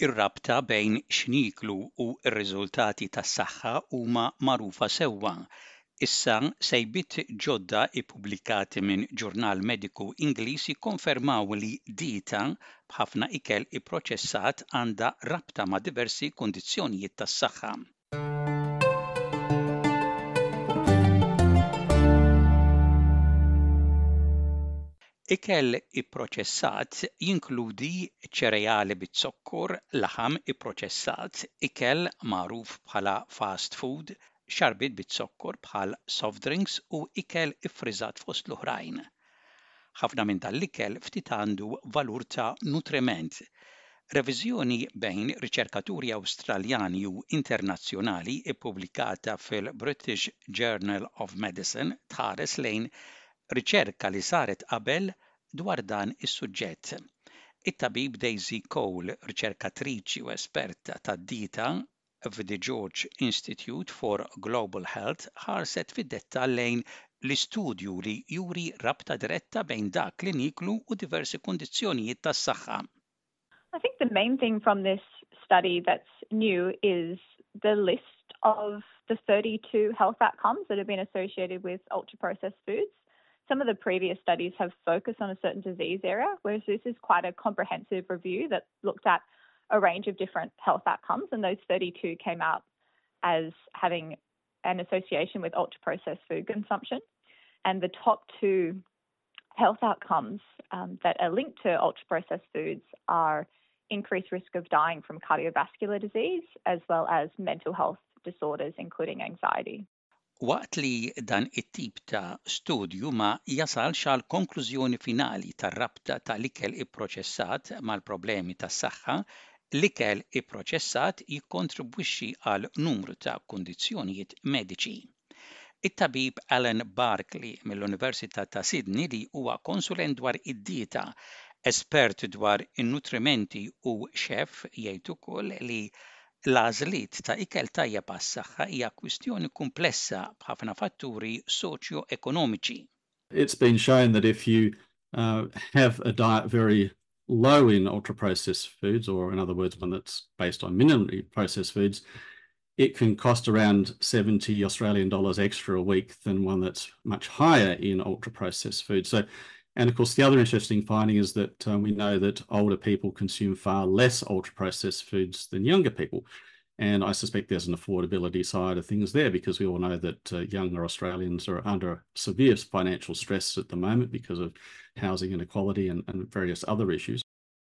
Ir-rabta bejn x'niklu u r-riżultati tas-saħħa huma magħrufa sewwa. Issa sejbiet ġodda ippubblikati minn ġurnal mediku Ingliż jikkonfermaw li dieta b'ħafna ikel ipproċessat għandha rabta ma' diversi kundizzjonijiet tas-saħħa. Ikel ipproċessat jinkludi ċereali bit-zokkor, laħam ipproċessat, ikel magħruf bħala fast food, xarbiet bit-zokkor bħal soft drinks u ikel iffriżat fost l-oħrajn. Ħafna minn tal-ikel ftit għandu valur ta' nutriment. Reviżjoni bejn riċerkaturi Awstraljani u internazzjonali ippubblikata fil-British Journal of Medicine tħares lejn riċerka li saret qabel dwar dan is-suġġett. It-tabib Daisy Cole, riċerkatriċi u esperta tad-dieta f'The George Institute for Global Health, ħarset fid-dettall lejn l-istudju li juri rabta diretta bejn dak li niklu u diversi kundizzjonijiet tas-saħħa. I think the main thing from this study that's new is the list of the 32 health outcomes that have been associated with ultra-processed foods. Some of the previous studies have focused on a certain disease area, whereas this is quite a comprehensive review that looked at a range of different health outcomes, and those 32 came out as having an association with ultra-processed food consumption. And the top two health outcomes that are linked to ultra-processed foods are increased risk of dying from cardiovascular disease, as well as mental health disorders, including anxiety. Waqt li dan it-tip ta' studju ma jasalx għal konklużjoni finali tar-rabta tal-ikel ipproċessat mal-problemi tas-saħħa, l-ikel ipproċessat jikkontribwixxi għal numru ta' kundizzjonijiet mediċi. It-tabib Alan Barkley mill-Università ta' Sydney li huwa konsulent dwar id-dieta, espert dwar in-nutrimenti u xef jgħid ukoll li l-għażliet ta' ikel tajjeb għas-saħħa hija kwistjoni komplessa b'ħafna fatturi soċjo-ekonomiċi. It's been shown that if you have a diet very low in ultra-processed foods, or in other words, one that's based on minimally processed foods, it can cost around $70 Australian extra a week than one that's much higher in ultra-processed foods. So, and of course, the other interesting finding is that we know that older people consume far less ultra-processed foods than younger people. And I suspect there's an affordability side of things there, because we all know that younger Australians are under severe financial stress at the moment because of housing inequality and various other issues.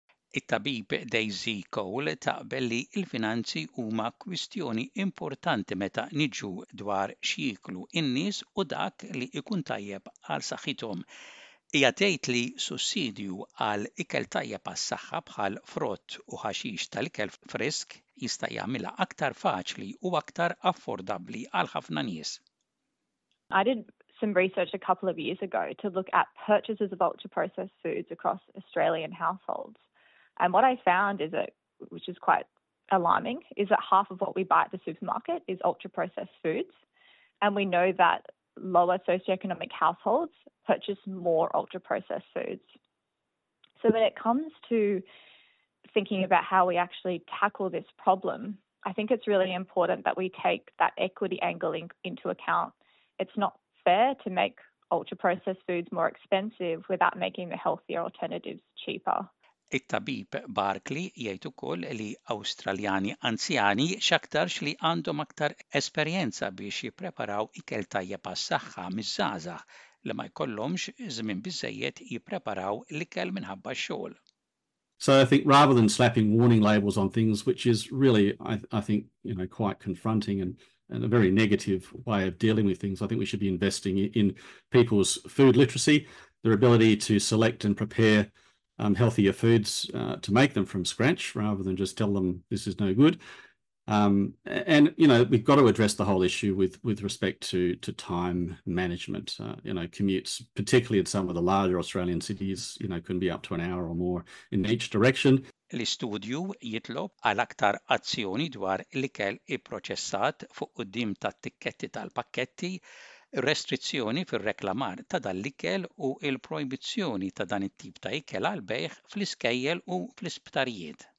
It-tabib Daisy Cole taqbel li l-finanzi huma kwistjoni importanti meta niġu dwar x'jieklu in-nies u dak li ikun tajjeb għal saħħithom. Hija tgħid li sussidju għal ikel tajjeb għas-saħħa bħal frott u ħaxix tal-ikel frisk jista' jagħmilha aktar faċli u aktar affordabbli għal ħafna nies. I did some research a couple of years ago to look at purchases of ultra-processed foods across Australian households. And what I found is that, which is quite alarming, is that half of what we buy at the supermarket is ultra-processed foods. And we know that lower socioeconomic households purchase more ultra-processed foods. So when it comes to thinking about how we actually tackle this problem, I think it's really important that we take that equity angle into account. It's not fair to make ultra-processed foods more expensive without making the healthier alternatives cheaper. It-tabib Barkley jgħid ukoll li Awstraljani anzjani x'aktarx li għandhom aktar esperjenza biex jippreparaw ikel tajjeb għas-saħħa miż-żgħażagħ li ma jkollhomx żmien biżżejjed jippreparaw l-ikel minħabba x-xogħol. So I think rather than slapping warning labels on things, which is really, I think, quite confronting and a very negative way of dealing with things, I think we should be investing in people's food literacy, their ability to select and prepare healthier foods to make them from scratch, rather than just tell them this is no good. And we've got to address the whole issue with respect to time management. Commutes, particularly in some of the larger Australian cities, can be up to an hour or more in each direction. L-istudju jitlob għal aktar azzjoni dwar l-ikel ipproċessat fuq quddiem tat-tikketti tal-pakketti, restrizzjoni fir-reklamar ta' dan l-ikel u l-projbizzjoni ta' dan it-tip ta' ikel għal bejgħ fl-iskejjel u fl-isptarijiet.